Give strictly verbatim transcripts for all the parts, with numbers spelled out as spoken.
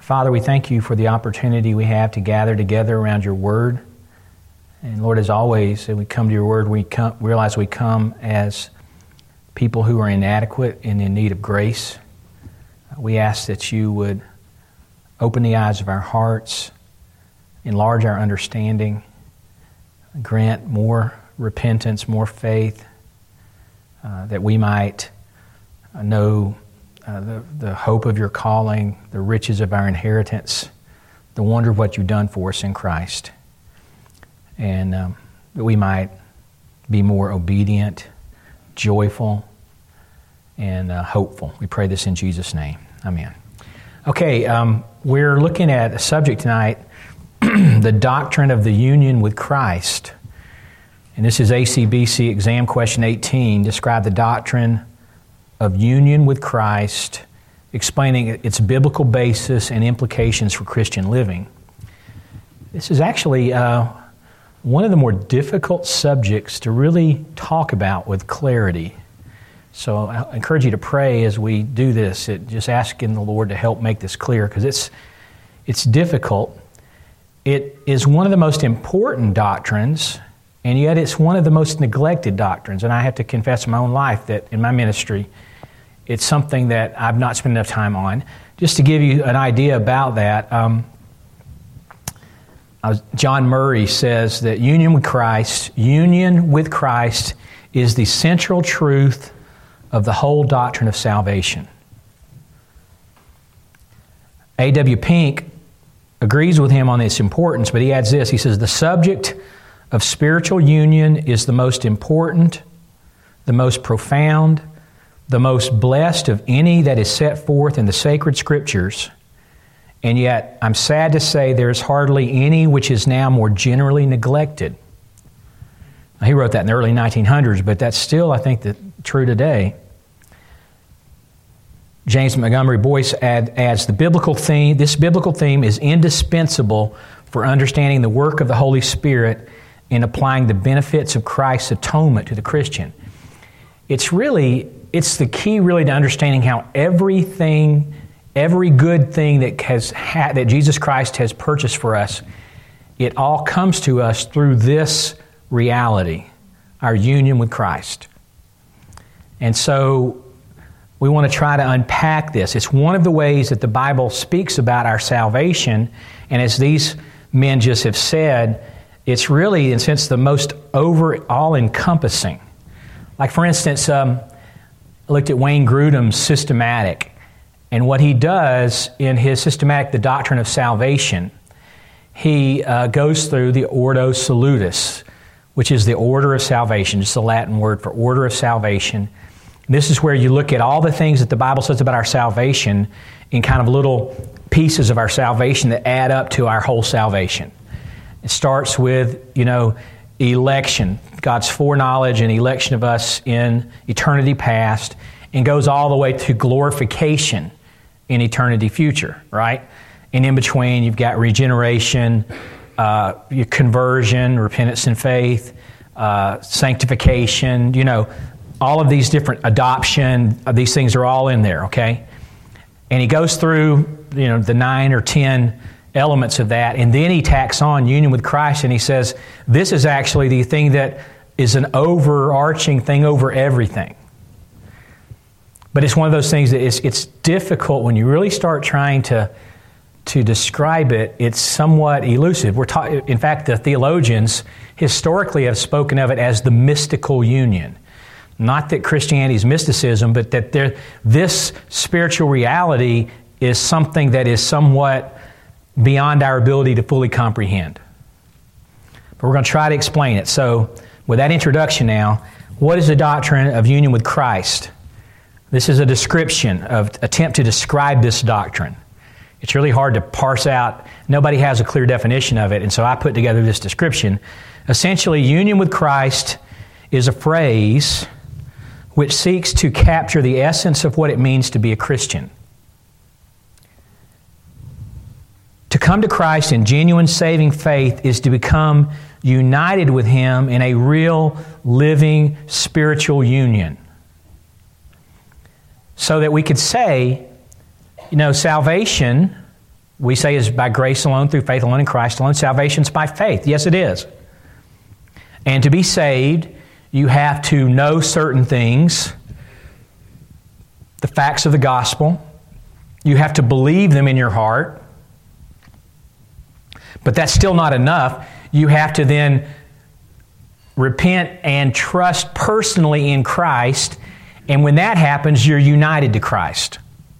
Father, we thank you for the opportunity we have to gather together around your word. And Lord, as always, as we come to your word, we come, realize we come as people who are inadequate and in need of grace. We ask that you would open the eyes of our hearts, enlarge our understanding, grant more repentance, more faith, uh, that we might know uh, the, the hope of your calling, the riches of our inheritance, the wonder of what you've done for us in Christ, and um, that we might be more obedient, joyful, and uh, hopeful. We pray this in Jesus' name. Amen. Okay, um, we're looking at a subject tonight, the doctrine of the union with Christ. And this is A C B C exam question eighteen. Describe the doctrine of union with Christ, explaining its biblical basis and implications for Christian living. This is actually uh, one of the more difficult subjects to really talk about with clarity. So I encourage you to pray as we do this, it, just asking the Lord to help make this clear, because it's it's difficult. It is one of the most important doctrines, and yet it's one of the most neglected doctrines. And I have to confess in my own life that in my ministry, it's something that I've not spent enough time on. Just to give you an idea about that, um, uh, John Murray says that union with Christ, union with Christ is the central truth of the whole doctrine of salvation. A W Pink agrees with him on its importance, but he adds this. He says, the subject of spiritual union is the most important, the most profound, the most blessed of any that is set forth in the sacred Scriptures, and yet I'm sad to say there is hardly any which is now more generally neglected. Now, he wrote that in the early nineteen hundreds, but that's still, I think, the, true today. James Montgomery Boyce add, adds, the biblical theme, this biblical theme is indispensable for understanding the work of the Holy Spirit in applying the benefits of Christ's atonement to the Christian. It's really, it's the key really to understanding how everything, every good thing that has ha- that Jesus Christ has purchased for us, it all comes to us through this reality, our union with Christ. And so we want to try to unpack this. It's one of the ways that the Bible speaks about our salvation, and as these men just have said, it's really, in a sense, the most over, all-encompassing. Like, for instance, um, I looked at Wayne Grudem's Systematic, and what he does in his Systematic, The Doctrine of Salvation, he uh, goes through the Ordo Salutis, which is the order of salvation, just the Latin word for order of salvation. This is where you look at all the things that the Bible says about our salvation in kind of little pieces of our salvation that add up to our whole salvation. It starts with, you know, election, God's foreknowledge and election of us in eternity past, and goes all the way to glorification in eternity future, right? And in between, you've got regeneration, uh, your conversion, repentance and faith, uh, sanctification, you know, all of these different adoption, these things are all in there, okay? And he goes through, you know, the nine or ten elements of that, and then he tacks on union with Christ, and he says, this is actually the thing that is an overarching thing over everything. But it's one of those things that it's, it's difficult when you really start trying to to describe it. It's somewhat elusive. We're ta- in fact, the theologians historically have spoken of it as the mystical union. Not that Christianity is mysticism, but that there, this spiritual reality is something that is somewhat beyond our ability to fully comprehend. But we're going to try to explain it. So, with that introduction now, what is the doctrine of union with Christ? This is a description, of attempt to describe this doctrine. It's really hard to parse out. Nobody has a clear definition of it, and so I put together this description. Essentially, union with Christ is a phrase which seeks to capture the essence of what it means to be a Christian. To come to Christ in genuine saving faith is to become united with Him in a real, living, spiritual union. So that we could say, you know, salvation, we say is by grace alone, through faith alone, in Christ alone. Salvation's by faith. Yes, it is. And to be saved, you have to know certain things, the facts of the gospel. You have to believe them in your heart. But that's still not enough. You have to then repent and trust personally in Christ. And when that happens, you're united to Christ.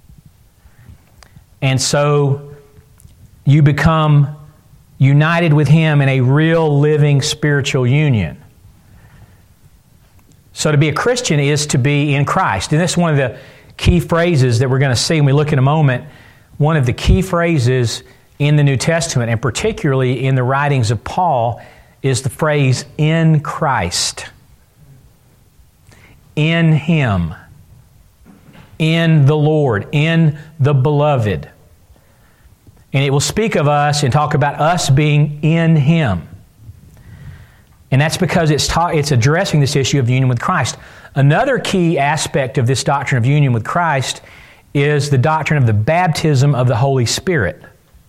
And so you become united with Him in a real living spiritual union. So to be a Christian is to be in Christ. And this is one of the key phrases that we're going to see when we look in a moment. One of the key phrases in the New Testament, and particularly in the writings of Paul, is the phrase, in Christ. In Him. In the Lord. In the Beloved. And it will speak of us and talk about us being in Him. And that's because it's ta- it's addressing this issue of union with Christ. Another key aspect of this doctrine of union with Christ is the doctrine of the baptism of the Holy Spirit.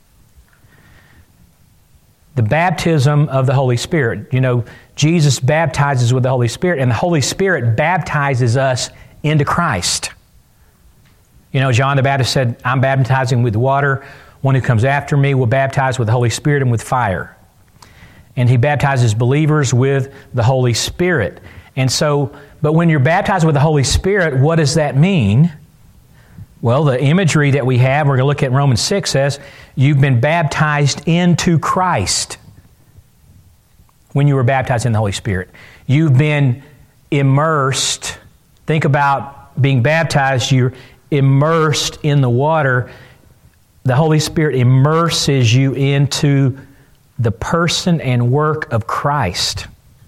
The baptism of the Holy Spirit. You know, Jesus baptizes with the Holy Spirit, and the Holy Spirit baptizes us into Christ. You know, John the Baptist said, I'm baptizing with water. One who comes after me will baptize with the Holy Spirit and with fire. And He baptizes believers with the Holy Spirit. And so, but when you're baptized with the Holy Spirit, what does that mean? Well, the imagery that we have, we're going to look at in Romans six, says, you've been baptized into Christ when you were baptized in the Holy Spirit. You've been immersed. Think about being baptized. You're immersed in the water. The Holy Spirit immerses you into the person and work of Christ.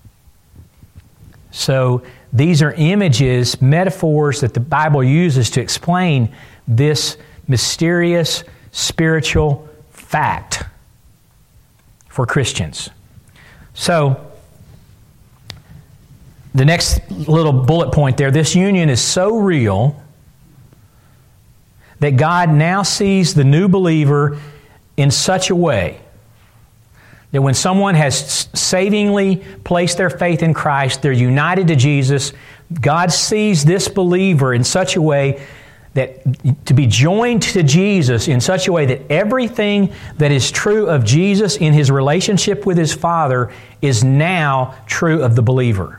So these are images, metaphors that the Bible uses to explain this mysterious spiritual fact for Christians. So the next little bullet point there, this union is so real that God now sees the new believer in such a way that when someone has savingly placed their faith in Christ, they're united to Jesus, God sees this believer in such a way that to be joined to Jesus in such a way that everything that is true of Jesus in His relationship with His Father is now true of the believer.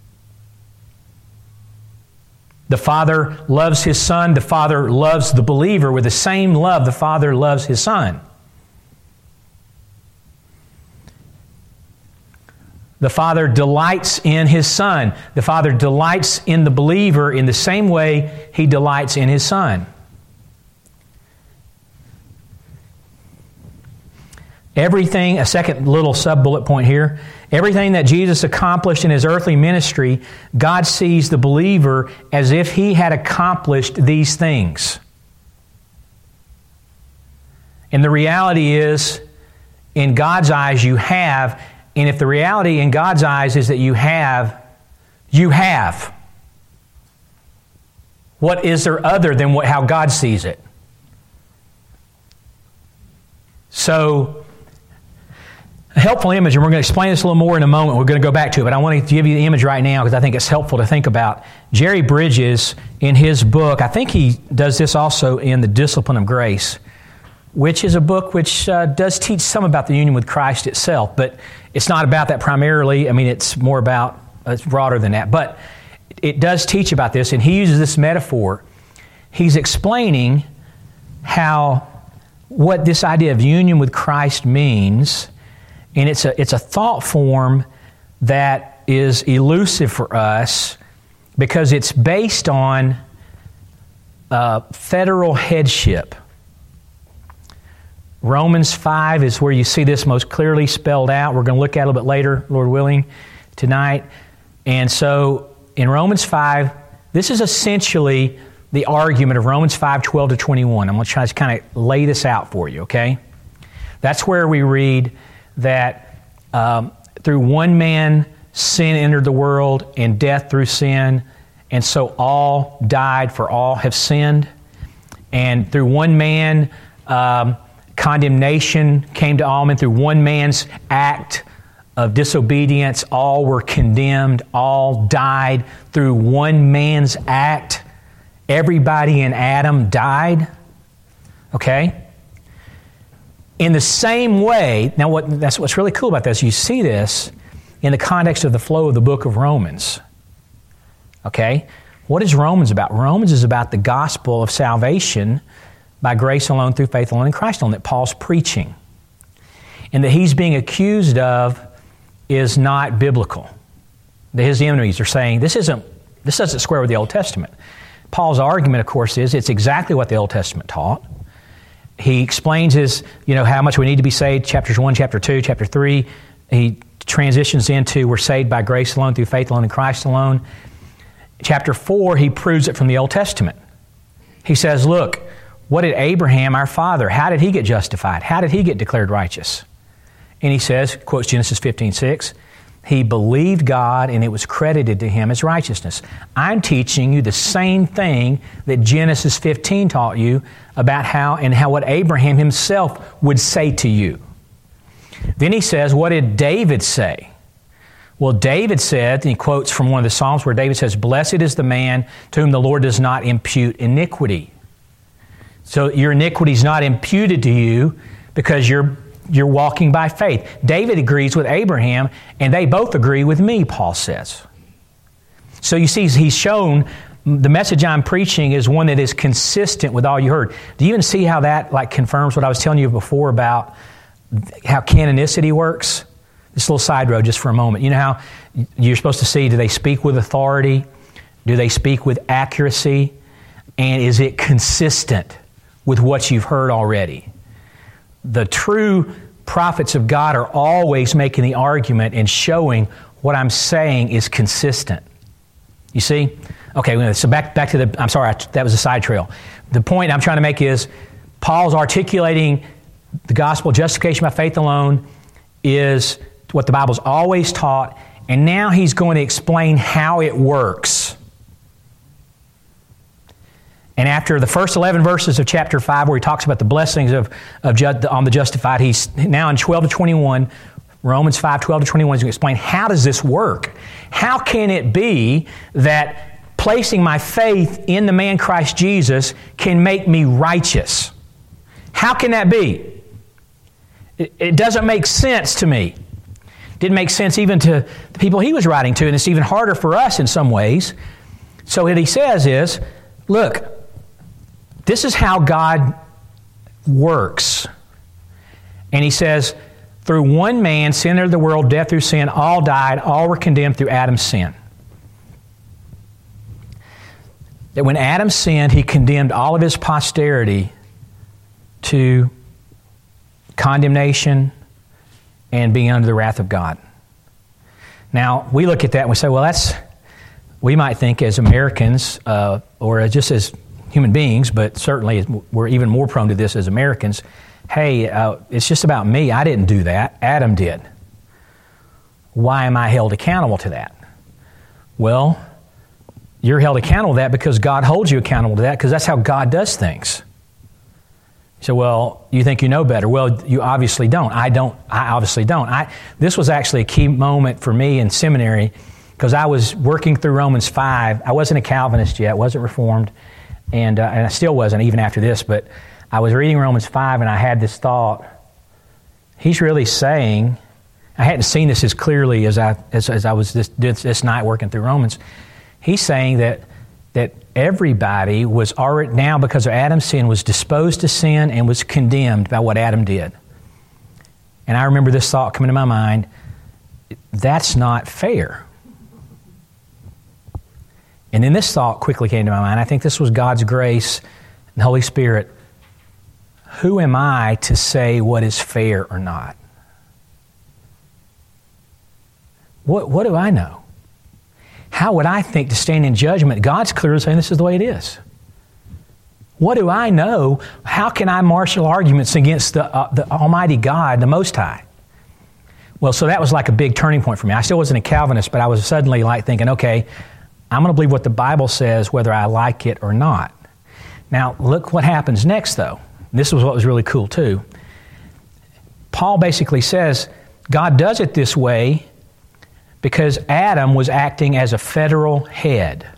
The Father loves His Son. The Father loves the believer with the same love the Father loves His Son. The Father delights in His Son. The Father delights in the believer in the same way He delights in His Son. Everything, a second little sub-bullet point here, everything that Jesus accomplished in His earthly ministry, God sees the believer as if He had accomplished these things. And the reality is, in God's eyes, you have. And if the reality in God's eyes is that you have, you have. What is there other than what, how God sees it? So, a helpful image, and we're going to explain this a little more in a moment. We're going to go back to it, but I want to give you the image right now because I think it's helpful to think about. Jerry Bridges, in his book, I think he does this also in The Discipline of Grace, which is a book which uh, does teach some about the union with Christ itself, but it's not about that primarily. I mean, it's more about, uh, it's broader than that. But it does teach about this, and he uses this metaphor. He's explaining how, what this idea of union with Christ means, and it's a, it's a thought form that is elusive for us because it's based on uh, federal headship. Romans five is where you see this most clearly spelled out. We're going to look at it a little bit later, Lord willing, tonight. And so in Romans five, this is essentially the argument of Romans five, twelve to twenty-one. I'm going to try to kind of lay this out for you, okay? That's where we read that um, through one man sin entered the world, and death through sin, and so all died, for all have sinned. And through one man... Um, Condemnation came to all men through one man's act of disobedience. All were condemned. All died through one man's act. Everybody in Adam died. Okay? In the same way, now what, that's what's really cool about this, you see this in the context of the flow of the book of Romans. Okay? What is Romans about? Romans is about the gospel of salvation by grace alone, through faith alone, in Christ alone, that Paul's preaching. And that he's being accused of is not biblical. That his enemies are saying, this isn't, this doesn't square with the Old Testament. Paul's argument, of course, is it's exactly what the Old Testament taught. He explains his, you know, how much we need to be saved, chapters one, chapter two, chapter three. He transitions into we're saved by grace alone, through faith alone, in Christ alone. Chapter four, he proves it from the Old Testament. He says, look, what did Abraham, our father, how did he get justified? How did he get declared righteous? And he says, quotes Genesis fifteen six, he believed God and it was credited to him as righteousness. I'm teaching you the same thing that Genesis fifteen taught you about how and how what Abraham himself would say to you. Then he says, what did David say? Well, David said, and he quotes from one of the Psalms where David says, blessed is the man to whom the Lord does not impute iniquity. So your iniquity is not imputed to you because you're you're walking by faith. David agrees with Abraham, and they both agree with me, Paul says. So you see, he's shown the message I'm preaching is one that is consistent with all you heard. Do you even see how that like confirms what I was telling you before about how canonicity works? This little side road just for a moment. You know how you're supposed to see, do they speak with authority? Do they speak with accuracy? And is it consistent with what you've heard already? The true prophets of God are always making the argument and showing what I'm saying is consistent. You see? Okay, so back back to the, I'm sorry, that was a side trail. The point I'm trying to make is Paul's articulating the gospel, justification by faith alone, is what the Bible's always taught, and now he's going to explain how it works. And after the first eleven verses of chapter five, where he talks about the blessings of, of ju- on the justified, he's now in twelve to twenty-one, Romans five, twelve to twenty-one, he's going to explain how does this work? How can it be that placing my faith in the man Christ Jesus can make me righteous? How can that be? It, it doesn't make sense to me. It didn't make sense even to the people he was writing to, and it's even harder for us in some ways. So what he says is, look, this is how God works. And he says, through one man, sin entered the world, death through sin, all died, all were condemned through Adam's sin. That when Adam sinned, he condemned all of his posterity to condemnation and being under the wrath of God. Now, we look at that and we say, well, that's, we might think as Americans, uh, or just as human beings, but certainly we're even more prone to this as Americans. Hey, uh, it's just about me. I didn't do that. Adam did. Why am I held accountable to that? Well, you're held accountable to that because God holds you accountable to that because that's how God does things. So, well, you think you know better. Well, you obviously don't. I don't. I obviously don't. I, this was actually a key moment for me in seminary because I was working through Romans five. I wasn't a Calvinist yet. Wasn't Reformed. And, uh, and I still wasn't even after this, but I was reading Romans five and I had this thought. He's really saying, I hadn't seen this as clearly as I as, as I was this, this this night working through Romans. He's saying that that everybody was already now because of Adam's sin was disposed to sin and was condemned by what Adam did. And I remember this thought coming to my mind. That's not fair. And then this thought quickly came to my mind. I think this was God's grace and the Holy Spirit. Who am I to say what is fair or not? What, what do I know? How would I think to stand in judgment? God's clearly saying this is the way it is. What do I know? How can I marshal arguments against the, uh, the Almighty God, the Most High? Well, so that was like a big turning point for me. I still wasn't a Calvinist, but I was suddenly like thinking, okay, I'm going to believe what the Bible says whether I like it or not. Now, look what happens next, though. This was what was really cool, too. Paul basically says God does it this way because Adam was acting as a federal head,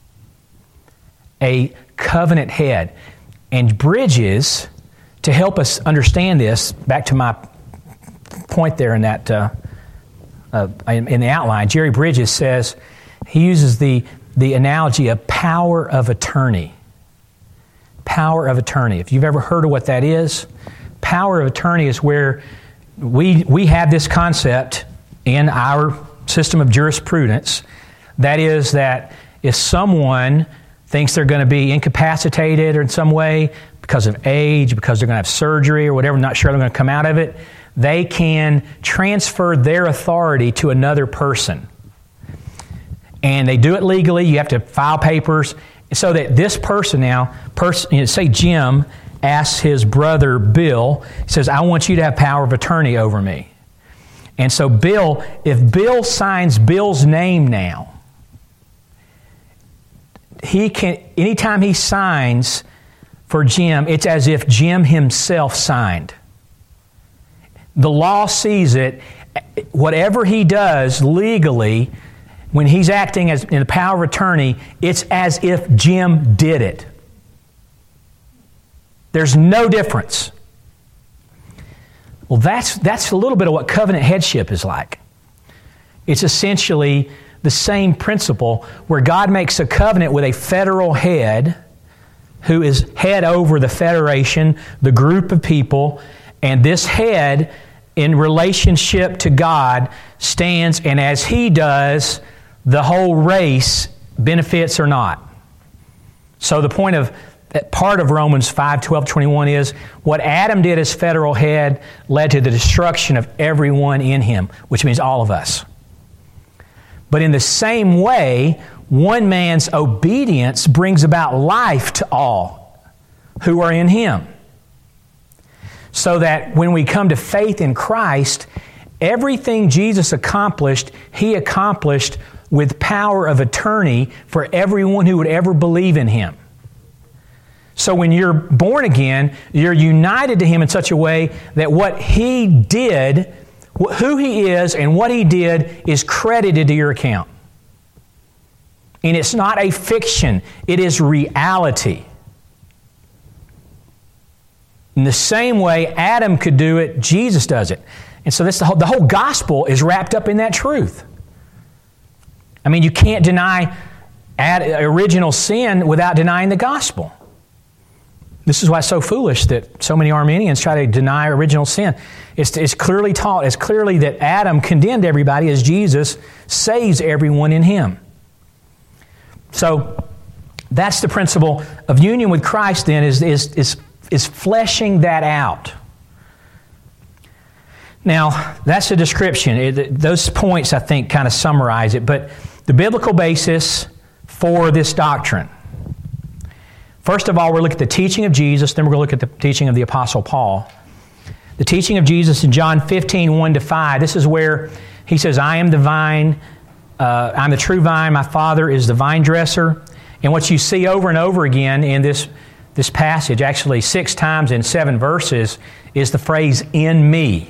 a covenant head. And Bridges, to help us understand this, back to my point there in that uh, uh, in the outline, Jerry Bridges says, he uses the, the analogy of power of attorney. Power of attorney. If you've ever heard of what that is, power of attorney is where we we have this concept in our system of jurisprudence. That is that if someone thinks they're going to be incapacitated or in some way because of age, because they're going to have surgery or whatever, I'm not sure they're going to come out of it, they can transfer their authority to another person. And they do it legally. You have to file papers so that this person now, person, you know, say Jim asks his brother Bill, he says, I want you to have power of attorney over me. And so Bill, if Bill signs Bill's name now, he can, anytime he signs for Jim, it's as if Jim himself signed. The law sees it. Whatever he does legally, when he's acting as in the power of attorney, it's as if Jim did it. There's no difference. Well, that's that's a little bit of what covenant headship is like. It's essentially the same principle where God makes a covenant with a federal head who is head over the federation, the group of people, and this head in relationship to God stands, and as he does, the whole race benefits or not. So the point of part of Romans five, twelve, twenty-one is what Adam did as federal head led to the destruction of everyone in him, which means all of us. But in the same way, one man's obedience brings about life to all who are in him. So that when we come to faith in Christ, everything Jesus accomplished, he accomplished with power of attorney for everyone who would ever believe in him. So when you're born again, you're united to him in such a way that what he did, who he is and what he did is credited to your account. And it's not a fiction, it is reality. In the same way Adam could do it, Jesus does it. And so this, the whole, the whole gospel is wrapped up in that truth. I mean, you can't deny original sin without denying the gospel. This is why it's so foolish that so many Arminians try to deny original sin. It's, it's clearly taught, it's clearly that Adam condemned everybody as Jesus saves everyone in him. So that's the principle of union with Christ then, is, is, is, is fleshing that out. Now, that's a description. It, those points, I think, kind of summarize it. But the biblical basis for this doctrine. First of all, we're looking at the teaching of Jesus, then we're going to look at the teaching of the Apostle Paul. The teaching of Jesus in John fifteen, one to five, this is where he says, I am the vine, uh, I'm the true vine, my Father is the vine dresser. And what you see over and over again in this, this passage, actually six times in seven verses, is the phrase, in me.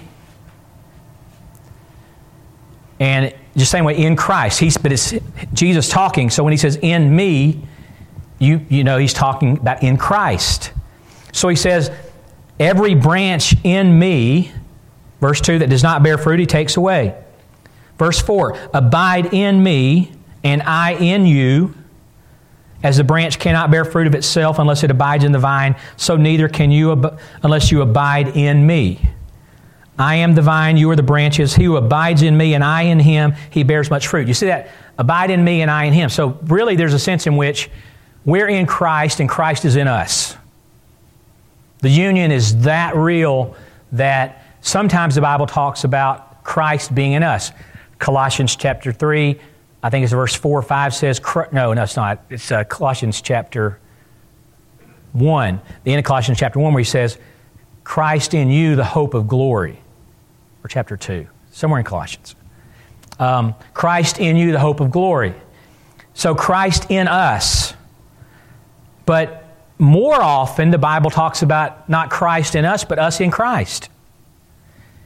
And just the same way, in Christ. He's, but it's Jesus talking, so when he says, in me, You, you know, he's talking about in Christ. So he says, every branch in me, verse two, that does not bear fruit, he takes away. Verse four, abide in me, and I in you. As the branch cannot bear fruit of itself unless it abides in the vine, so neither can you ab- unless you abide in me. I am the vine, you are the branches. He who abides in me and I in him, he bears much fruit. You see that? Abide in me and I in him. So really there's a sense in which we're in Christ and Christ is in us. The union is that real that sometimes the Bible talks about Christ being in us. Colossians chapter three, I think it's verse four or five says, no, no, it's not. It's uh, Colossians chapter one. The end of Colossians chapter one where he says, Christ in you, the hope of glory. Or chapter two, somewhere in Colossians. Um, Christ in you, the hope of glory. So Christ in us. But more often, the Bible talks about not Christ in us, but us in Christ.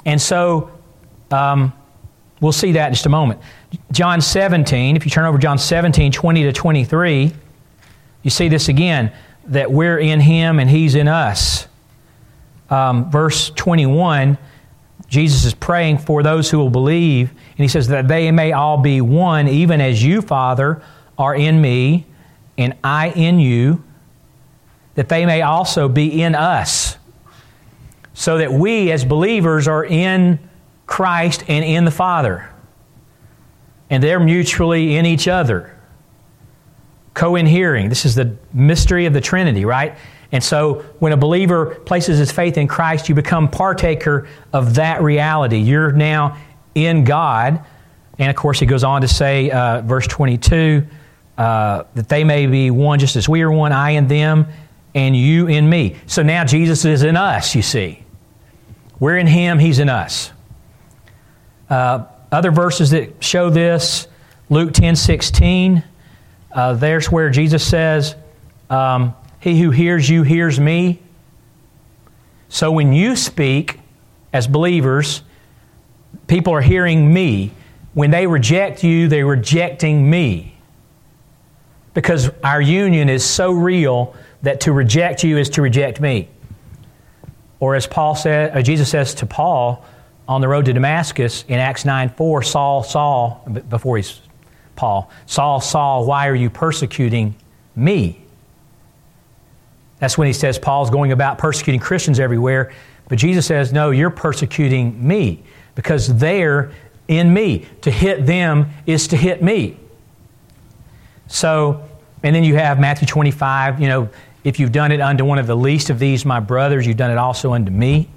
And so um, we'll see that in just a moment. John seventeen, if you turn over John seventeen, twenty to twenty-three, you see this again, that we're in Him and He's in us. Um, verse twenty-one, Jesus is praying for those who will believe, and He says that they may all be one, even as you, Father, are in me, and I in you, that they may also be in us, so that we as believers are in Christ and in the Father, and they're mutually in each other. Co-inhering. This is the mystery of the Trinity, right? And so when a believer places his faith in Christ, you become partaker of that reality. You're now in God. And of course, he goes on to say, uh, verse twenty-two, uh, that they may be one just as we are one, I in them, and you in me. So now Jesus is in us, you see. We're in Him, He's in us. Uh, other verses that show this, Luke ten sixteen, uh, there's where Jesus says, um, He who hears you hears me. So when you speak as believers, people are hearing me. When they reject you, they're rejecting me. Because our union is so real that to reject you is to reject me. Or as Paul said, or Jesus says to Paul on the road to Damascus in Acts nine four, Saul, Saul, before he's Paul, Saul, Saul, why are you persecuting me? That's when he says Paul's going about persecuting Christians everywhere. But Jesus says, no, you're persecuting me because they're in me. To hit them is to hit me. So, and then you have Matthew twenty-five, you know, if you've done it unto one of the least of these, my brothers, you've done it also unto me.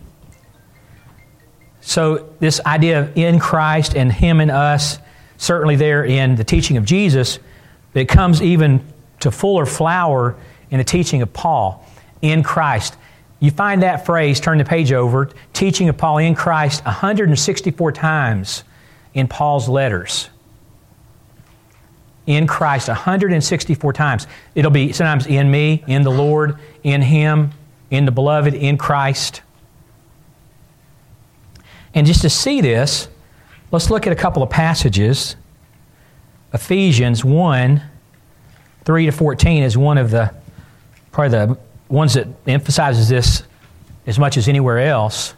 So this idea of in Christ and Him in us, certainly there in the teaching of Jesus, it comes even to fuller flower in the teaching of Paul, in Christ. You find that phrase, turn the page over, teaching of Paul in Christ one hundred sixty-four times in Paul's letters. In Christ, one hundred sixty-four times. It'll be sometimes in me, in the Lord, in Him, in the Beloved, in Christ. And just to see this, let's look at a couple of passages. Ephesians one, three to fourteen is one of the, probably the ones that emphasizes this as much as anywhere else.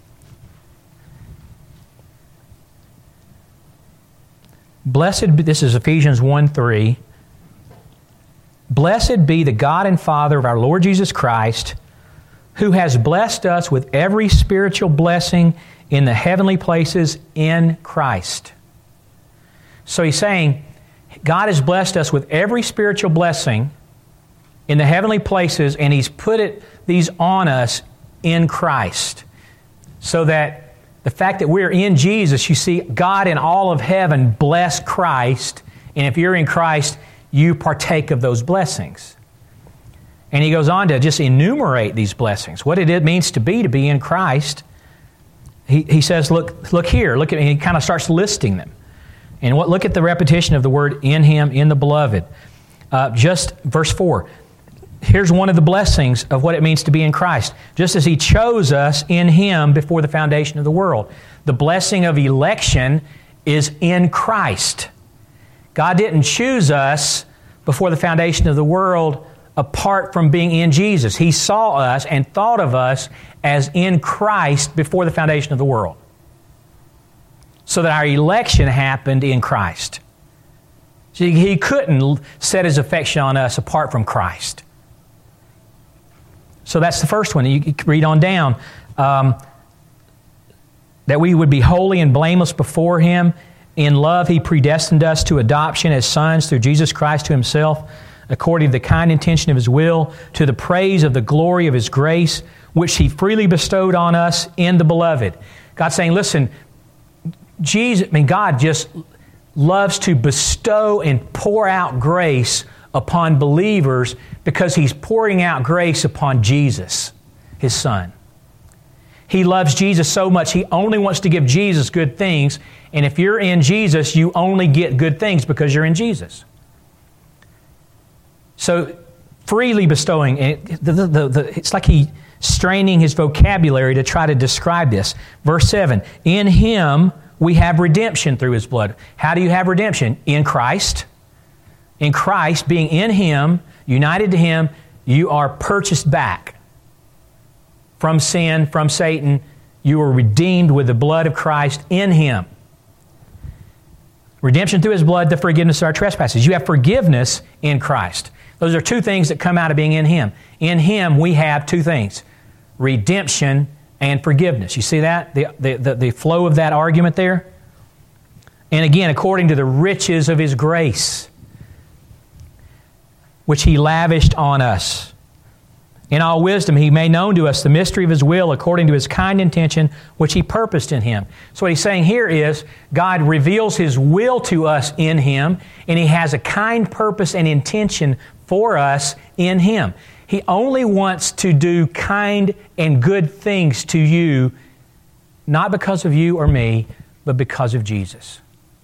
Blessed be, this is Ephesians one three. Blessed be the God and Father of our Lord Jesus Christ, who has blessed us with every spiritual blessing in the heavenly places in Christ. So he's saying, God has blessed us with every spiritual blessing in the heavenly places, and He's put it these on us in Christ. So that the fact that we're in Jesus, you see, God in all of heaven bless Christ, and if you're in Christ, you partake of those blessings. And he goes on to just enumerate these blessings, what it means to be, to be in Christ. He, he says, look, look here, look at, and he kind of starts listing them. And what, look at the repetition of the word in Him, in the Beloved. Uh, just verse four. Here's one of the blessings of what it means to be in Christ. Just as He chose us in Him before the foundation of the world. The blessing of election is in Christ. God didn't choose us before the foundation of the world apart from being in Jesus. He saw us and thought of us as in Christ before the foundation of the world. So that our election happened in Christ. See, He couldn't set His affection on us apart from Christ. So that's the first one. You can read on down. Um, that we would be holy and blameless before Him. In love, He predestined us to adoption as sons through Jesus Christ to Himself, according to the kind intention of His will, to the praise of the glory of His grace, which He freely bestowed on us in the Beloved. God's saying, listen, Jesus, I mean, God just loves to bestow and pour out grace upon believers because He's pouring out grace upon Jesus, His Son. He loves Jesus so much, He only wants to give Jesus good things. And if you're in Jesus, you only get good things because you're in Jesus. So, freely bestowing, the, the, the, it's like He straining his vocabulary to try to describe this. Verse seven, in him we have redemption through his blood. How do you have redemption? In Christ. In Christ, being in him, united to him, you are purchased back from sin, from Satan. You are redeemed with the blood of Christ in him. Redemption through his blood, the forgiveness of our trespasses. You have forgiveness in Christ. Those are two things that come out of being in him. In him, we have two things, redemption and forgiveness. You see that? The, the, the, the flow of that argument there? And again, according to the riches of his grace, which he lavished on us. In all wisdom, he made known to us the mystery of his will according to his kind intention, which he purposed in him. So what he's saying here is God reveals his will to us in him, and he has a kind purpose and intention for us in him. He only wants to do kind and good things to you, not because of you or me, but because of Jesus.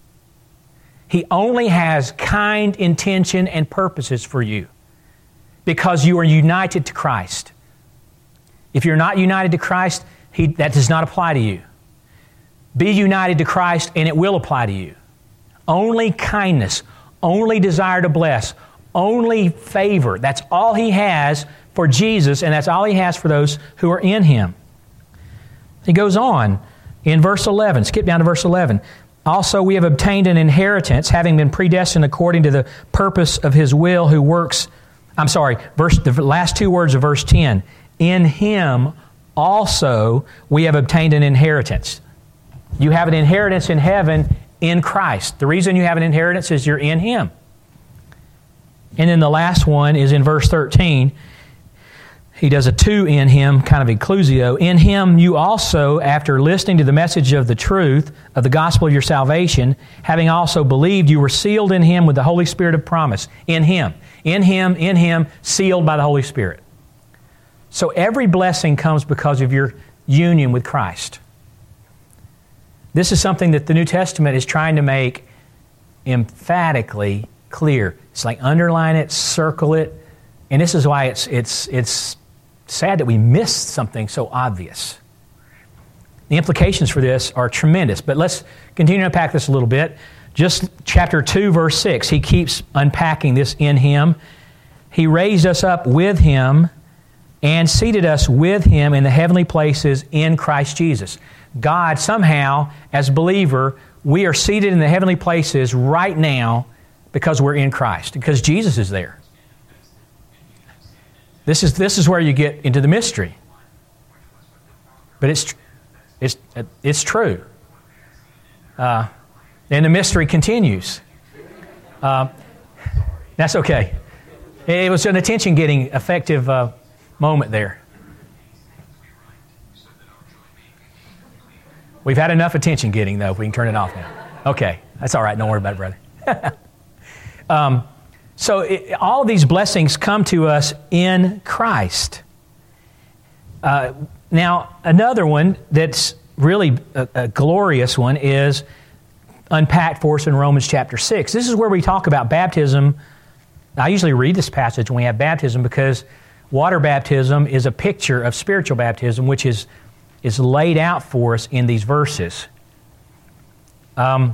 He only has kind intention and purposes for you because you are united to Christ. If you're not united to Christ, he, that does not apply to you. Be united to Christ and it will apply to you. Only kindness, only desire to bless, only favor. That's all he has for Jesus, and that's all he has for those who are in him. He goes on in verse eleven. Skip down to verse eleven. Also, we have obtained an inheritance, having been predestined according to the purpose of his will, who works. I'm sorry, verse, the last two words of verse ten. In him also we have obtained an inheritance. You have an inheritance in heaven in Christ. The reason you have an inheritance is you're in him. And then the last one is in verse thirteen. He does a two in him, kind of inclusio. In him you also, after listening to the message of the truth, of the gospel of your salvation, having also believed, you were sealed in him with the Holy Spirit of promise. In him. In him, in him, sealed by the Holy Spirit. So every blessing comes because of your union with Christ. This is something that the New Testament is trying to make emphatically clear. It's like underline it, circle it, and this is why it's it's it's sad that we missed something so obvious. The implications for this are tremendous, but let's continue to unpack this a little bit. Just chapter two, verse six, he keeps unpacking this in him. He raised us up with him and seated us with him in the heavenly places in Christ Jesus. God, somehow, as a believer, we are seated in the heavenly places right now because we're in Christ, because Jesus is there. This is this is where you get into the mystery. But it's it's it's true. Uh, and the mystery continues. Uh, that's okay. It was an attention-getting, effective uh, moment there. We've had enough attention-getting, though. We can turn it off now. Okay, that's all right. Don't worry about it, brother. um, So it, all of these blessings come to us in Christ. Uh, now, another one that's really a, a glorious one is unpacked for us in Romans chapter six. This is where we talk about baptism. I usually read this passage when we have baptism because water baptism is a picture of spiritual baptism, which is, is laid out for us in these verses. Um,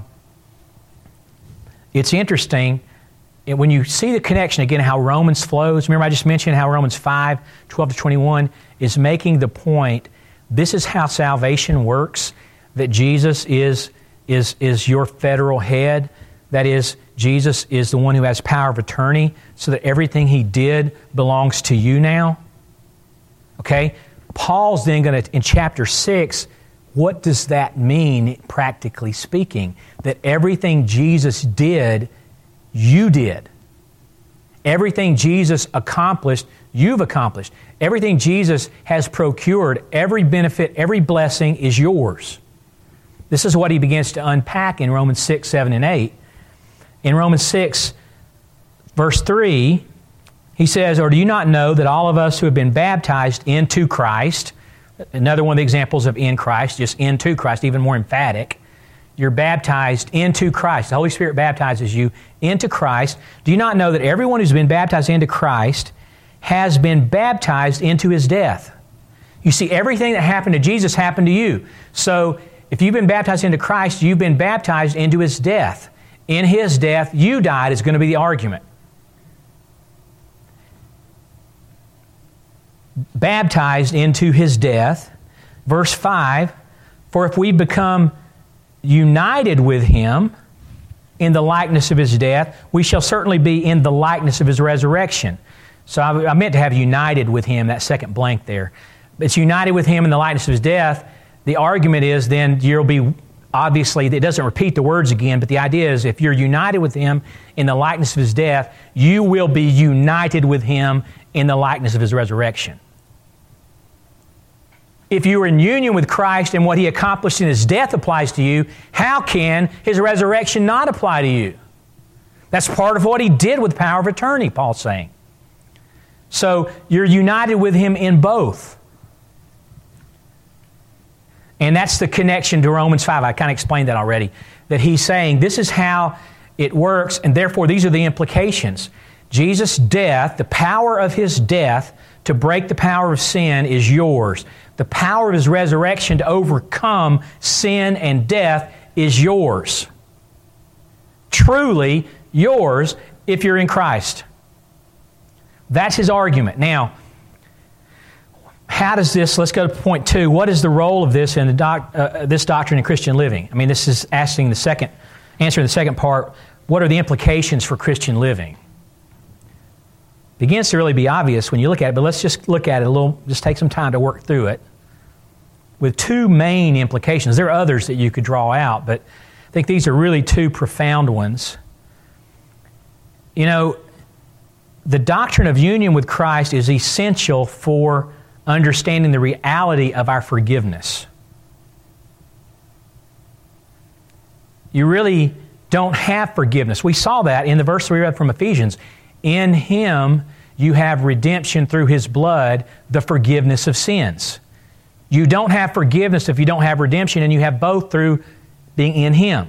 it's interesting. When you see the connection, again, how Romans flows, remember I just mentioned how Romans five, twelve to twenty-one is making the point, this is how salvation works, that Jesus is, is, is your federal head. That is, Jesus is the one who has power of attorney, so that everything he did belongs to you now. Okay? Paul's then going to, in chapter six, what does that mean, practically speaking? That everything Jesus did, you did. Everything Jesus accomplished, you've accomplished. Everything Jesus has procured, every benefit, every blessing is yours. This is what he begins to unpack in Romans six, seven, and eight. In Romans six, verse three, he says, or do you not know that all of us who have been baptized into Christ, another one of the examples of in Christ, just into Christ, even more emphatic, you're baptized into Christ. The Holy Spirit baptizes you into Christ. Do you not know that everyone who's been baptized into Christ has been baptized into His death? You see, everything that happened to Jesus happened to you. So if you've been baptized into Christ, you've been baptized into His death. In His death, you died is going to be the argument. Baptized into His death. Verse five, for if we become united with Him in the likeness of His death, we shall certainly be in the likeness of His resurrection. So I, I meant to have united with Him, that second blank there. It's united with Him in the likeness of His death. The argument is then you'll be, obviously, it doesn't repeat the words again, but the idea is if you're united with Him in the likeness of His death, you will be united with Him in the likeness of His resurrection. If you are in union with Christ and what He accomplished in His death applies to you, how can His resurrection not apply to you? That's part of what He did with power of attorney, Paul's saying. So you're united with Him in both. And that's the connection to Romans five. I kind of explained that already. That he's saying this is how it works, and therefore these are the implications. Jesus' death, the power of His death to break the power of sin is yours. The power of His resurrection to overcome sin and death is yours. Truly yours if you're in Christ. That's his argument. Now, how does this, let's go to point two, what is the role of this in the doc, uh, this doctrine in Christian living? I mean, this is asking the second, answering the second part, what are the implications for Christian living? It begins to really be obvious when you look at it, but let's just look at it a little, just take some time to work through it. With two main implications. There are others that you could draw out, but I think these are really two profound ones. You know, the doctrine of union with Christ is essential for understanding the reality of our forgiveness. You really don't have forgiveness. We saw that in the verse we read from Ephesians. In Him you have redemption through His blood, the forgiveness of sins. You don't have forgiveness if you don't have redemption, and you have both through being in Him.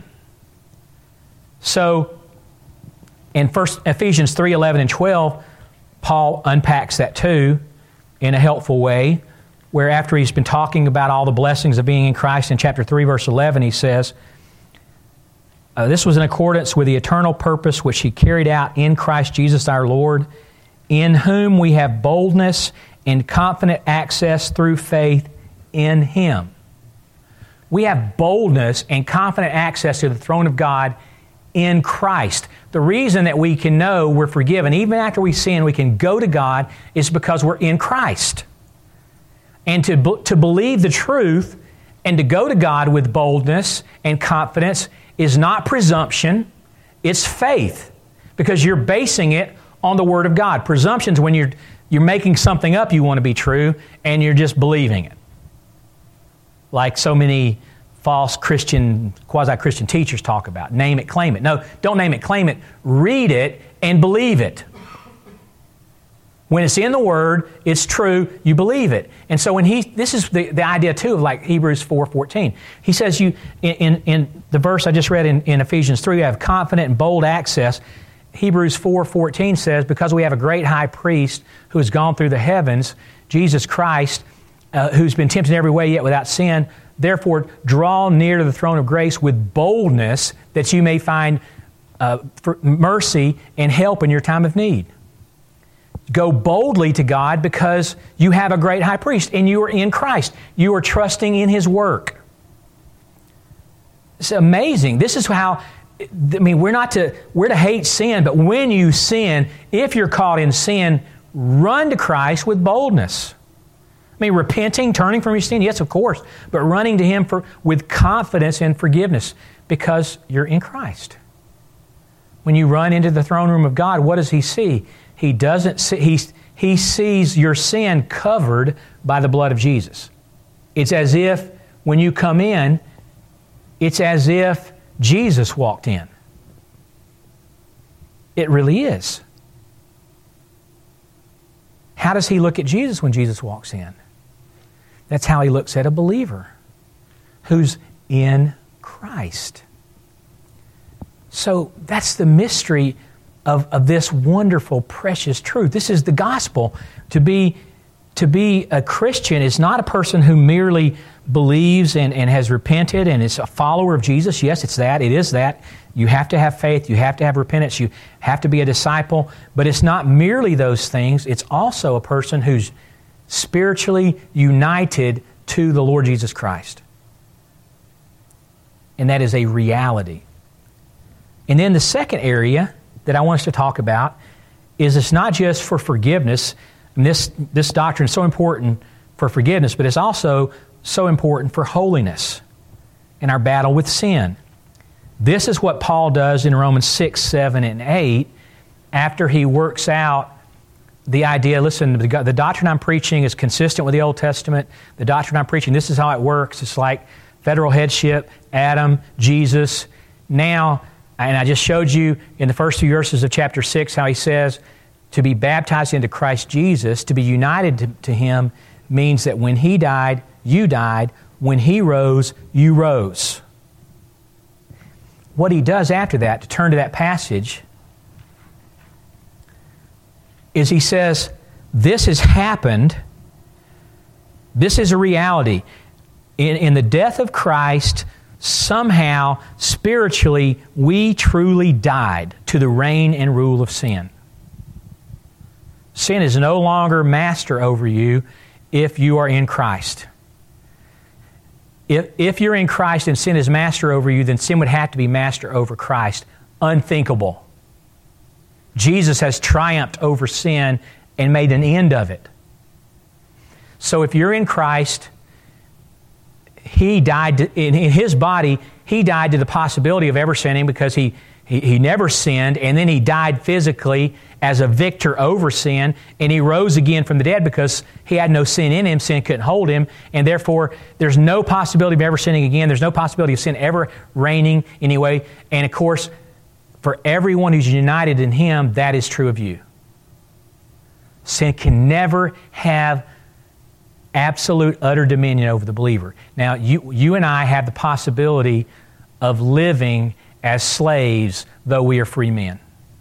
So, in First Ephesians three, eleven, and twelve, Paul unpacks that too in a helpful way, where after he's been talking about all the blessings of being in Christ, in chapter three, verse eleven, he says, uh, this was in accordance with the eternal purpose which He carried out in Christ Jesus our Lord, in whom we have boldness and confident access through faith in Him. We have boldness and confident access to the throne of God in Christ. The reason that we can know we're forgiven, even after we sin, we can go to God, is because we're in Christ. And to, to believe the truth and to go to God with boldness and confidence is not presumption, it's faith. Because you're basing it on the Word of God. Presumption's when you're, you're making something up you want to be true and you're just believing it. Like so many false Christian, quasi-Christian teachers talk about. Name it, claim it. No, don't name it, claim it. Read it and believe it. When it's in the Word, it's true, you believe it. And so when he, this is the, the idea too of like Hebrews four fourteen. He says you, in, in, in the verse I just read in, in Ephesians three, you have confident and bold access. Hebrews four fourteen says, because we have a great high priest who has gone through the heavens, Jesus Christ, uh, who's been tempted in every way yet without sin, therefore draw near to the throne of grace with boldness that you may find uh, for mercy and help in your time of need. Go boldly to God because you have a great high priest and you are in Christ. You are trusting in His work. It's amazing. This is how, I mean, we're not to, we're to hate sin, but when you sin, if you're caught in sin, run to Christ with boldness. I mean, repenting, turning from your sin, yes, of course, but running to Him for, with confidence and forgiveness because you're in Christ. When you run into the throne room of God, what does He see? He doesn't see, he, he sees your sin covered by the blood of Jesus. It's as if when you come in, it's as if Jesus walked in. It really is. How does He look at Jesus when Jesus walks in? That's how He looks at a believer who's in Christ. So that's the mystery Of, of this wonderful, precious truth. This is the gospel, to be to be a Christian is not a person who merely believes and, and has repented and is a follower of Jesus. Yes, it's that. It is that. You have to have faith. You have to have repentance. You have to be a disciple. But it's not merely those things. It's also a person who's spiritually united to the Lord Jesus Christ. And that is a reality. And then the second area that I want us to talk about is it's not just for forgiveness. And this, this doctrine is so important for forgiveness, but it's also so important for holiness in our battle with sin. This is what Paul does in Romans six, seven, and eight after he works out the idea, listen, the, the doctrine I'm preaching is consistent with the Old Testament. The doctrine I'm preaching, this is how it works. It's like federal headship, Adam, Jesus. Now, and I just showed you in the first few verses of chapter six how he says to be baptized into Christ Jesus, to be united to, to Him, means that when He died, you died. When He rose, you rose. What he does after that, to turn to that passage, is he says, this has happened. This is a reality. In, in the death of Christ, somehow, spiritually, we truly died to the reign and rule of sin. Sin is no longer master over you if you are in Christ. If, if you're in Christ and sin is master over you, then sin would have to be master over Christ. Unthinkable. Jesus has triumphed over sin and made an end of it. So if you're in Christ, He died to, in, in His body, He died to the possibility of ever sinning because he, he, he never sinned, and then He died physically as a victor over sin, and He rose again from the dead because He had no sin in Him, sin couldn't hold Him, and therefore there's no possibility of ever sinning again, there's no possibility of sin ever reigning anyway, and of course, for everyone who's united in Him, that is true of you. Sin can never have absolute, utter dominion over the believer. Now, you, you and I have the possibility of living as slaves, though we are free men.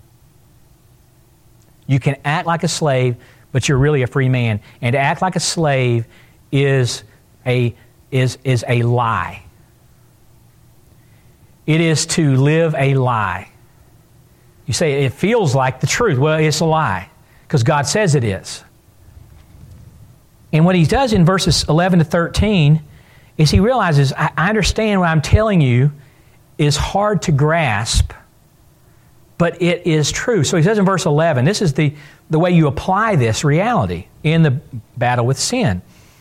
You can act like a slave, but you're really a free man. And to act like a slave is a, is, is a lie. It is to live a lie. You say, it feels like the truth. Well, it's a lie, because God says it is. And what He does in verses eleven to thirteen is He realizes, I, I understand what I'm telling you is hard to grasp, but it is true. So He says in verse eleven, this is the, the way you apply this reality in the battle with sin.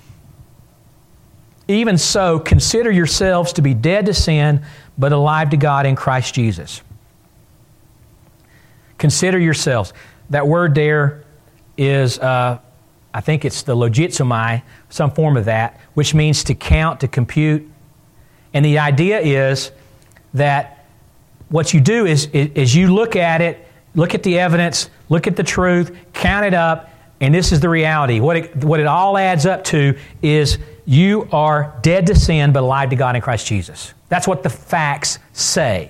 Even so, consider yourselves to be dead to sin, but alive to God in Christ Jesus. Consider yourselves. That word there is, uh, I think it's the logizomai, some form of that, which means to count, to compute. And the idea is that what you do is, is you look at it, look at the evidence, look at the truth, count it up, and this is the reality. What it, what it all adds up to is you are dead to sin, but alive to God in Christ Jesus. That's what the facts say.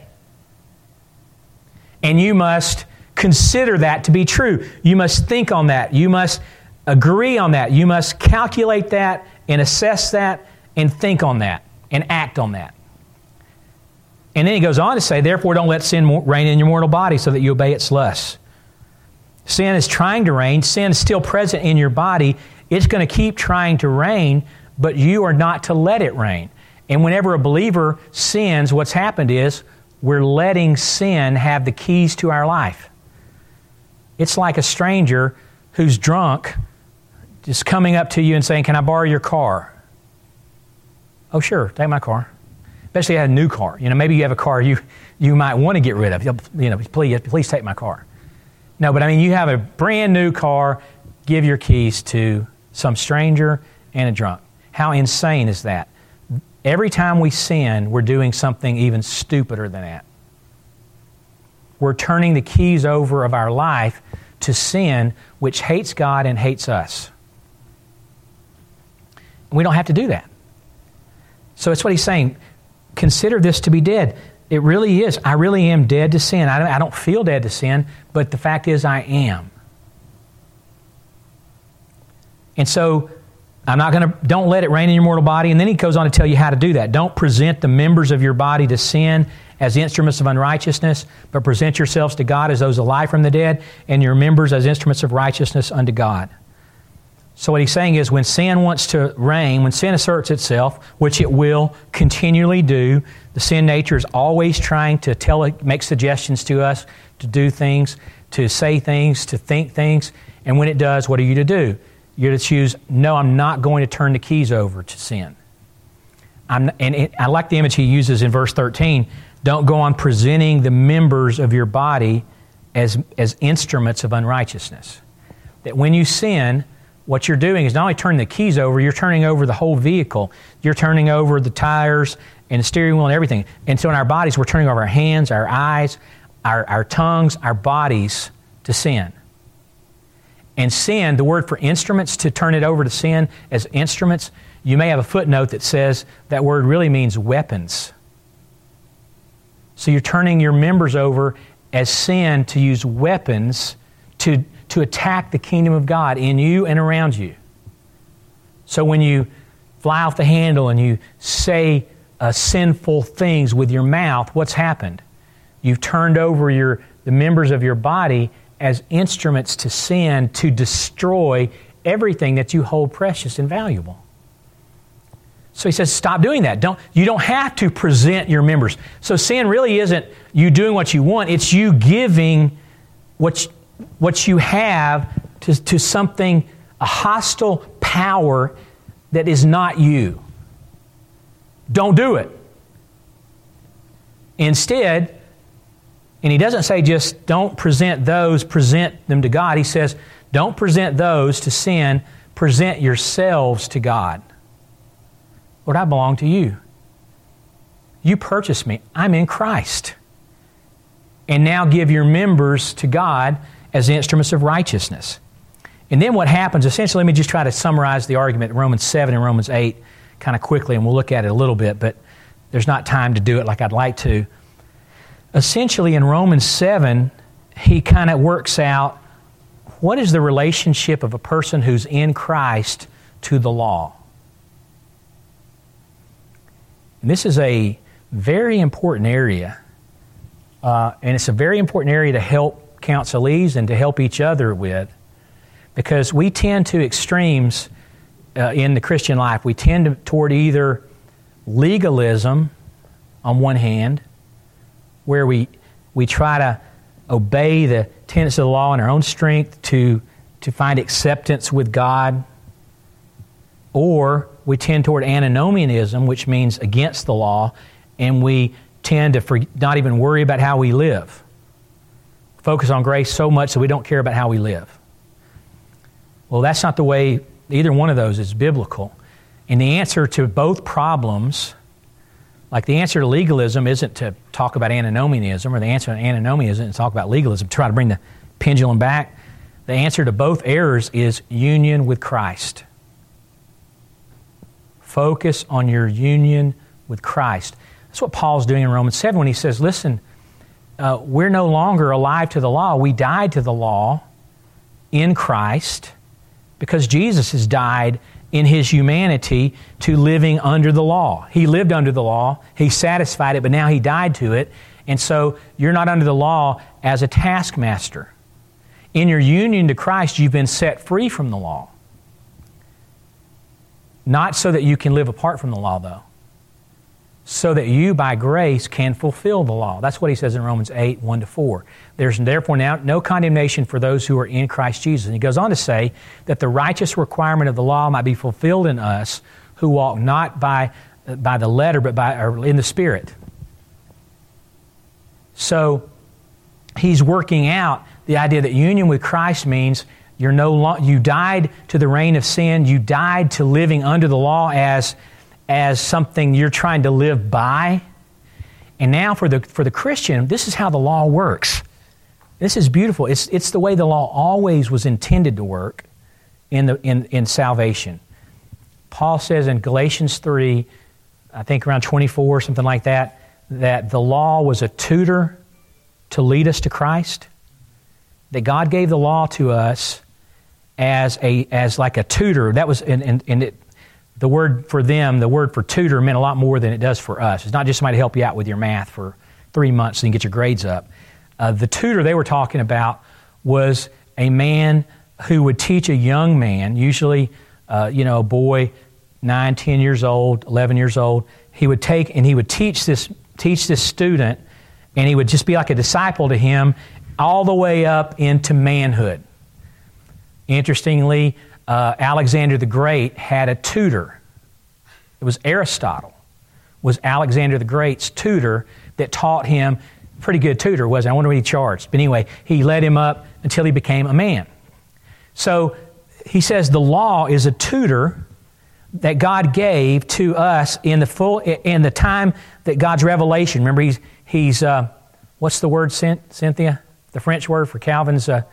And you must consider that to be true. You must think on that. You must agree on that. You must calculate that and assess that and think on that and act on that. And then he goes on to say, therefore don't let sin reign in your mortal body so that you obey its lusts. Sin is trying to reign. Sin is still present in your body. It's going to keep trying to reign, but you are not to let it reign. And whenever a believer sins, what's happened is we're letting sin have the keys to our life. It's like a stranger who's drunk just coming up to you and saying, can I borrow your car? Oh, sure, take my car. Especially a new car. You know, maybe you have a car you, you might want to get rid of. You know, please, please take my car. No, but I mean, you have a brand new car, give your keys to some stranger and a drunk. How insane is that? Every time we sin, we're doing something even stupider than that. We're turning the keys over of our life to sin, which hates God and hates us. We don't have to do that. So it's what he's saying. Consider this to be dead. It really is. I really am dead to sin. I don't, I don't feel dead to sin, but the fact is I am. And so I'm not going to, don't let it reign in your mortal body. And then he goes on to tell you how to do that. Don't present the members of your body to sin as instruments of unrighteousness, but present yourselves to God as those alive from the dead, and your members as instruments of righteousness unto God. So what he's saying is when sin wants to reign, when sin asserts itself, which it will continually do, the sin nature is always trying to tell it, make suggestions to us, to do things, to say things, to think things. And when it does, what are you to do? You're to choose, no, I'm not going to turn the keys over to sin. I'm, and it, I like the image he uses in verse thirteen. Don't go on presenting the members of your body as, as instruments of unrighteousness. That when you sin, what you're doing is not only turning the keys over, you're turning over the whole vehicle. You're turning over the tires and the steering wheel and everything. And so in our bodies, we're turning over our hands, our eyes, our, our tongues, our bodies to sin. And sin, the word for instruments, to turn it over to sin as instruments, you may have a footnote that says that word really means weapons. So you're turning your members over as sin to use weapons to to attack the kingdom of God in you and around you. So when you fly off the handle and you say uh, sinful things with your mouth, what's happened? You've turned over your the members of your body as instruments to sin to destroy everything that you hold precious and valuable. So he says, stop doing that. Don't, you don't have to present your members. So sin really isn't you doing what you want. It's you giving what, what you have to, to something, a hostile power that is not you. Don't do it. Instead, and he doesn't say just don't present those, present them to God. He says, don't present those to sin, present yourselves to God. Lord, I belong to you. You purchased me. I'm in Christ. And now give your members to God as instruments of righteousness. And then what happens, essentially, let me just try to summarize the argument in Romans seven and Romans eight kind of quickly, and we'll look at it a little bit, but there's not time to do it like I'd like to. Essentially, in Romans seven, he kind of works out what is the relationship of a person who's in Christ to the law. And this is a very important area, uh, and it's a very important area to help counselees and to help each other with, because we tend to extremes uh, in the Christian life. We tend to, toward either legalism on one hand, where we we try to obey the tenets of the law in our own strength to, to find acceptance with God, or we tend toward antinomianism, which means against the law, and we tend to for, not even worry about how we live. Focus on grace so much that we don't care about how we live. Well, that's not the way either one of those is biblical. And the answer to both problems, like the answer to legalism isn't to talk about antinomianism, or the answer to antinomianism isn't to talk about legalism, to try to bring the pendulum back. The answer to both errors is union with Christ. Focus on your union with Christ. That's what Paul's doing in Romans seven when he says, listen, uh, we're no longer alive to the law. We died to the law in Christ because Jesus has died in His humanity to living under the law. He lived under the law. He satisfied it, but now He died to it. And so you're not under the law as a taskmaster. In your union to Christ, you've been set free from the law. Not so that you can live apart from the law, though. So that you, by grace, can fulfill the law. That's what he says in Romans eight, one to four. There's therefore now no condemnation for those who are in Christ Jesus. And he goes on to say that the righteous requirement of the law might be fulfilled in us who walk not by, by the letter, but by or in the Spirit. So he's working out the idea that union with Christ means You're no lo- you died to the reign of sin. You died to living under the law as, as something you're trying to live by. And now for the for the Christian, this is how the law works. This is beautiful. It's it's the way the law always was intended to work in the in, in salvation. Paul says in Galatians three, I think around twenty-four, something like that, that the law was a tutor to lead us to Christ. That God gave the law to us as a as like a tutor. That was and and, and it, the word for them, the word for tutor meant a lot more than it does for us. It's not just somebody to help you out with your math for three months so you can get your grades up. Uh, the tutor they were talking about was a man who would teach a young man, usually, uh, you know, a boy, nine, ten years old, eleven years old. He would take and he would teach this teach this student, and he would just be like a disciple to him all the way up into manhood. Interestingly, uh, Alexander the Great had a tutor. It was Aristotle, was Alexander the Great's tutor that taught him. Pretty good tutor, wasn't he? I wonder what he charged. But anyway, he led him up until he became a man. So he says the law is a tutor that God gave to us in the full in the time that God's revelation. Remember, he's he's uh, what's the word, Cynthia? The French word for Calvin's uh,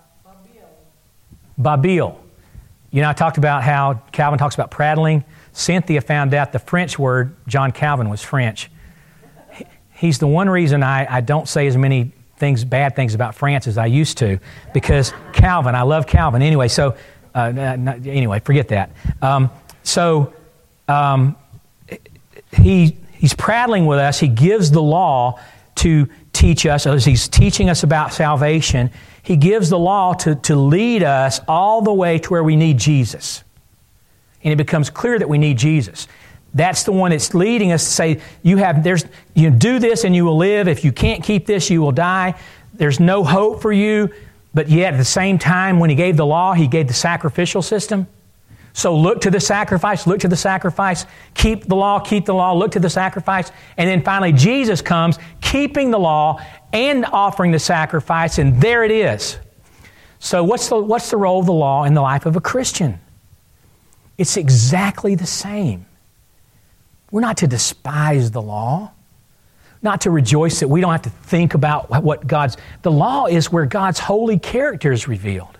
Babel. You know, I talked about how Calvin talks about prattling. Cynthia found out the French word. John Calvin was French. He's the one reason I, I don't say as many things, bad things about France as I used to, because Calvin, I love Calvin. Anyway, so, uh, not, anyway, forget that. Um, so, um, he he's prattling with us. He gives the law to teach us, as he's teaching us about salvation. He gives the law to, to lead us all the way to where we need Jesus. And it becomes clear that we need Jesus. That's the one that's leading us to say, you have, there's, you do this and you will live. If you can't keep this, you will die. There's no hope for you. But yet at the same time, when He gave the law, He gave the sacrificial system. So look to the sacrifice, look to the sacrifice, keep the law, keep the law, look to the sacrifice. And then finally Jesus comes, keeping the law and offering the sacrifice, and there it is. So what's the, what's the role of the law in the life of a Christian? It's exactly the same. We're not to despise the law, not to rejoice that we don't have to think about what God's... The law is where God's holy character is revealed.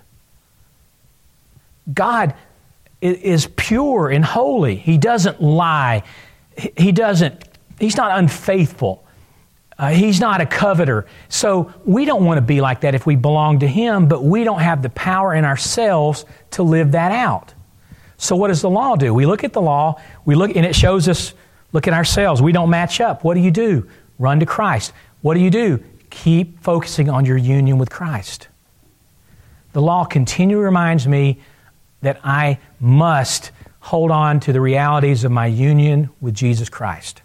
God is pure and holy. He doesn't lie. He doesn't... He's not unfaithful. Uh, he's not a coveter. So we don't want to be like that if we belong to Him, but we don't have the power in ourselves to live that out. So what does the law do? We look at the law, we look, and it shows us... Look at ourselves. We don't match up. What do you do? Run to Christ. What do you do? Keep focusing on your union with Christ. The law continually reminds me that I must hold on to the realities of my union with Jesus Christ.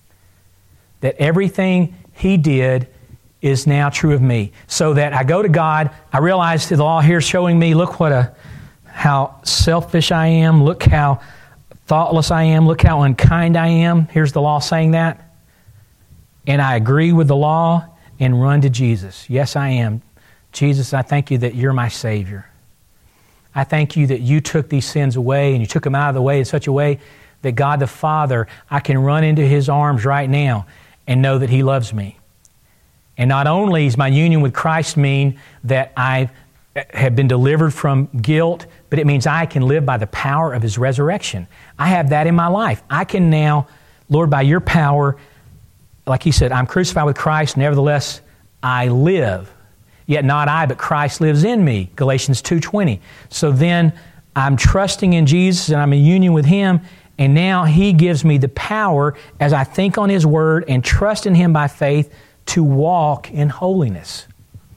That everything He did is now true of me. So that I go to God, I realize the law here is showing me, look what a how selfish I am, look how thoughtless I am, look how unkind I am. Here's the law saying that. And I agree with the law and run to Jesus. Yes, I am. Jesus, I thank You that You're my Savior. I thank You that You took these sins away and You took them out of the way in such a way that God the Father, I can run into His arms right now and know that He loves me. And not only does my union with Christ mean that I have been delivered from guilt, but it means I can live by the power of His resurrection. I have that in my life. I can now, Lord, by Your power, like He said, I'm crucified with Christ, nevertheless I live. Yet not I, but Christ lives in me, Galatians two twenty. So then I'm trusting in Jesus and I'm in union with Him, and now He gives me the power as I think on His Word and trust in Him by faith to walk in holiness.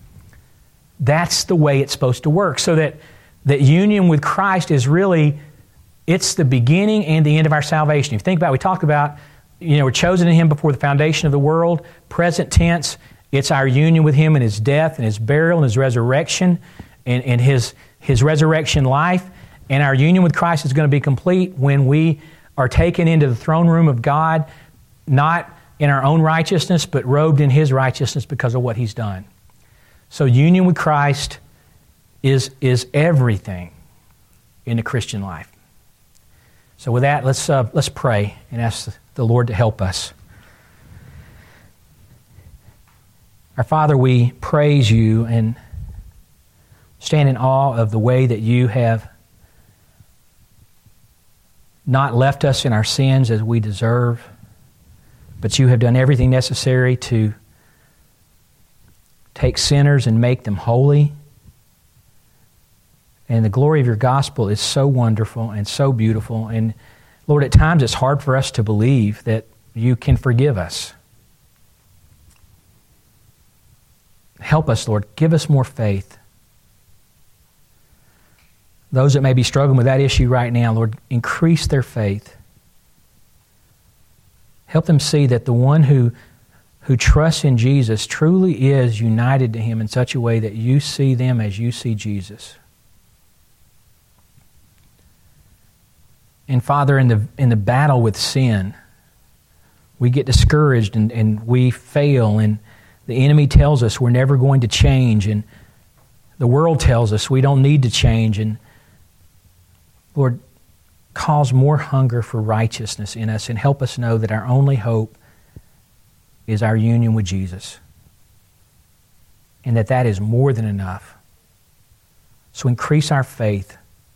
That's the way it's supposed to work. So that, that union with Christ is really, it's the beginning and the end of our salvation. If you think about it, we talked about, you know, we're chosen in Him before the foundation of the world. Present tense, it's our union with Him in His death and His burial and His resurrection and, and His, His resurrection life. And our union with Christ is going to be complete when we are taken into the throne room of God, not in our own righteousness, but robed in His righteousness because of what He's done. So union with Christ is, is everything in the Christian life. So with that, let's, uh, let's pray and ask the Lord to help us. Our Father, we praise You and stand in awe of the way that You have not left us in our sins as we deserve, but You have done everything necessary to take sinners and make them holy. And the glory of your gospel is so wonderful and so beautiful. And Lord, at times it's hard for us to believe that you can forgive us. Help us, Lord. Give us more faith. Those that may be struggling with that issue right now, Lord, increase their faith. Help them see that the one who, who trusts in Jesus truly is united to Him in such a way that you see them as you see Jesus. And Father, in the in the battle with sin, we get discouraged and, and we fail, and the enemy tells us we're never going to change, and the world tells us we don't need to change. And Lord, cause more hunger for righteousness in us and help us know that our only hope is our union with Jesus, and that that is more than enough. So increase our faith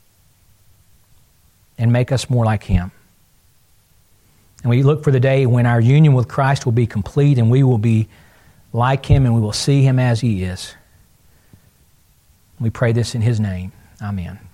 and make us more like Him. And we look for the day when our union with Christ will be complete and we will be like Him and we will see Him as He is. We pray this in His name. Amen.